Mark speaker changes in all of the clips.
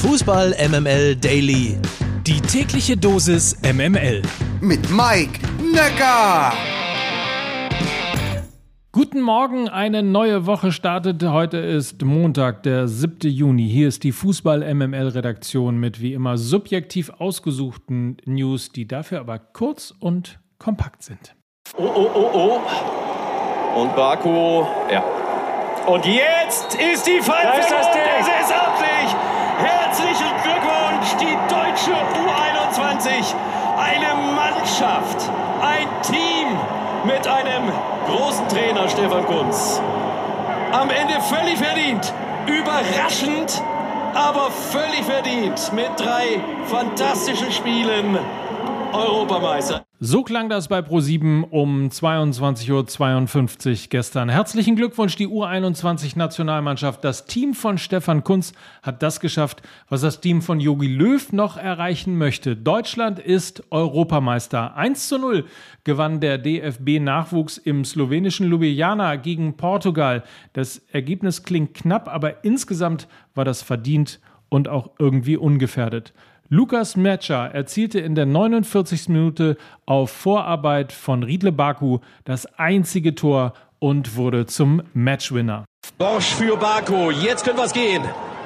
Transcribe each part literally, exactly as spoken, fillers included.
Speaker 1: Fußball M M L Daily.
Speaker 2: Die tägliche Dosis M M L.
Speaker 3: Mit Mike Nöcker.
Speaker 4: Guten Morgen, eine neue Woche startet. Heute ist Montag, der siebte Juni. Hier ist die Fußball-M M L-Redaktion mit wie immer subjektiv ausgesuchten News, die dafür aber kurz und kompakt sind.
Speaker 5: Oh, oh, oh, oh. Und Baku, ja. Und jetzt ist die Pfeife.
Speaker 6: Da ist das Ding.
Speaker 5: Es ist amtlich. Herzlichen Glückwunsch, die deutsche U einundzwanzig. Eine Mannschaft, ein Team mit einem großen Trainer, Stefan Kuntz. Am Ende völlig verdient, überraschend, aber völlig verdient. Mit drei fantastischen Spielen Europameister.
Speaker 4: So klang das bei ProSieben um zweiundzwanzig Uhr zweiundfünfzig gestern. Herzlichen Glückwunsch, die U einundzwanzig-Nationalmannschaft. Das Team von Stefan Kuntz hat das geschafft, was das Team von Jogi Löw noch erreichen möchte. Deutschland ist Europameister. eins zu null gewann der D F B-Nachwuchs im slowenischen Ljubljana gegen Portugal. Das Ergebnis klingt knapp, aber insgesamt war das verdient und auch irgendwie ungefährdet. Lukas Mečar erzielte in der neunundvierzigsten Minute auf Vorarbeit von Riedle Baku das einzige Tor und wurde zum Matchwinner.
Speaker 5: Bosch für Baku, jetzt könnte was gehen.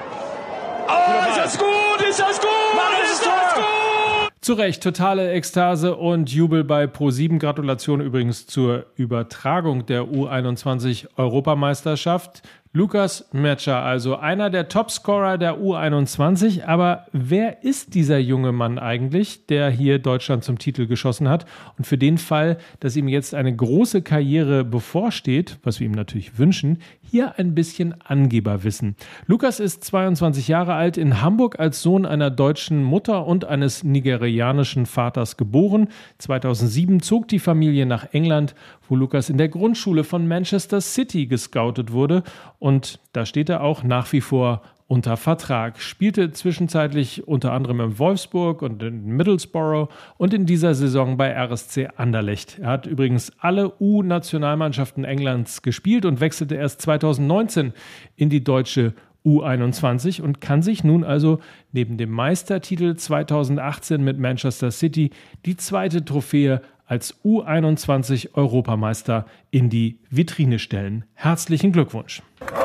Speaker 5: Oh, ist das gut, ist das gut, Mann, ist das gut!
Speaker 4: Zu Recht, totale Ekstase und Jubel bei ProSieben. Gratulation übrigens zur Übertragung der U einundzwanzig-Europameisterschaft. Lukas Mečar, also einer der Topscorer der U einundzwanzig. Aber wer ist dieser junge Mann eigentlich, der hier Deutschland zum Titel geschossen hat? Und für den Fall, dass ihm jetzt eine große Karriere bevorsteht, was wir ihm natürlich wünschen, hier ein bisschen Angeberwissen. Lukas ist zweiundzwanzig Jahre alt, in Hamburg als Sohn einer deutschen Mutter und eines nigerianischen Vaters geboren. zweitausendsieben zog die Familie nach England, wo Lukas in der Grundschule von Manchester City gescoutet wurde. Und da steht er auch nach wie vor unter Vertrag. Spielte zwischenzeitlich unter anderem in Wolfsburg und in Middlesbrough und in dieser Saison bei R S C Anderlecht. Er hat übrigens alle U-Nationalmannschaften Englands gespielt und wechselte erst zweitausendneunzehn in die deutsche U einundzwanzig und kann sich nun also neben dem Meistertitel zweitausendachtzehn mit Manchester City die zweite Trophäe als U einundzwanzig-Europameister in die Vitrine stellen. Herzlichen Glückwunsch!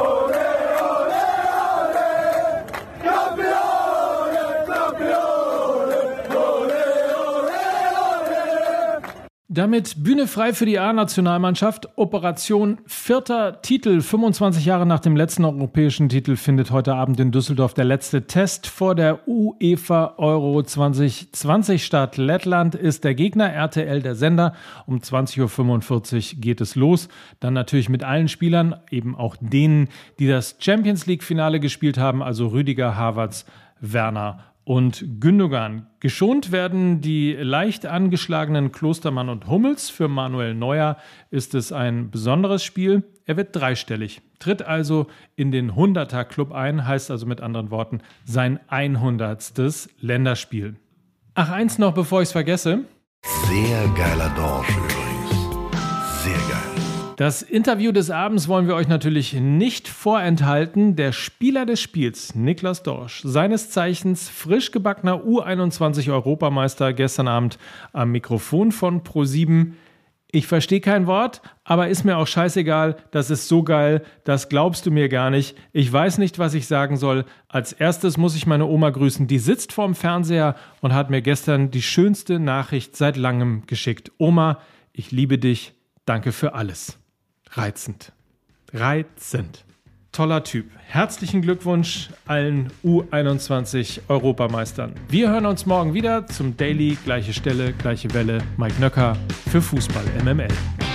Speaker 4: Damit Bühne frei für die A-Nationalmannschaft. Operation vierter Titel. fünfundzwanzig Jahre nach dem letzten europäischen Titel findet heute Abend in Düsseldorf der letzte Test vor der UEFA Euro zwanzig zwanzig statt. Lettland ist der Gegner, R T L der Sender. Um zwanzig Uhr fünfundvierzig geht es los. Dann natürlich mit allen Spielern, eben auch denen, die das Champions-League-Finale gespielt haben, also Rüdiger, Havertz, Werner und Gündogan. Geschont werden die leicht angeschlagenen Klostermann und Hummels. Für Manuel Neuer ist es ein besonderes Spiel. Er wird dreistellig, tritt also in den hunderter-Club ein, heißt also mit anderen Worten sein hundertstes Länderspiel. Ach, eins noch, bevor ich es vergesse.
Speaker 3: Sehr geiler Dorsch übrigens. Sehr geil.
Speaker 4: Das Interview des Abends wollen wir euch natürlich nicht vorenthalten. Der Spieler des Spiels, Niklas Dorsch, seines Zeichens frisch gebackener U einundzwanzig-Europameister, gestern Abend am Mikrofon von ProSieben. Ich verstehe kein Wort, aber ist mir auch scheißegal. Das ist so geil, das glaubst du mir gar nicht. Ich weiß nicht, was ich sagen soll. Als erstes muss ich meine Oma grüßen. Die sitzt vorm Fernseher und hat mir gestern die schönste Nachricht seit langem geschickt. Oma, ich liebe dich. Danke für alles. Reizend. Reizend. Toller Typ. Herzlichen Glückwunsch allen U einundzwanzig-Europameistern. Wir hören uns morgen wieder zum Daily. Gleiche Stelle, gleiche Welle. Mike Nöcker für Fußball M M L.